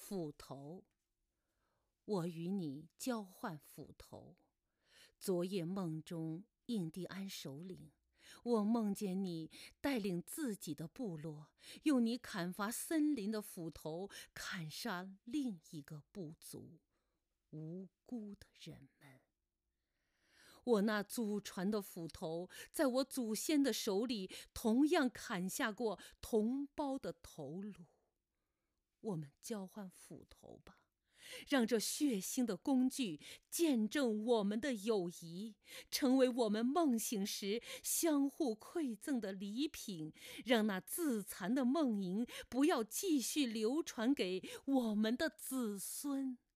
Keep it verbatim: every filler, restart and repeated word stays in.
斧头。我与你交换斧头。昨夜梦中，印第安首领，我梦见你带领自己的部落，用你砍伐森林的斧头砍杀另一个部族，无辜的人们。我那祖传的斧头，在我祖先的手里同样砍下过同胞的头颅。我们交换斧头吧，让这血腥的工具见证我们的友谊，成为我们梦醒时相互馈赠的礼品，让那自残的梦萦不要继续流传给我们的子孙。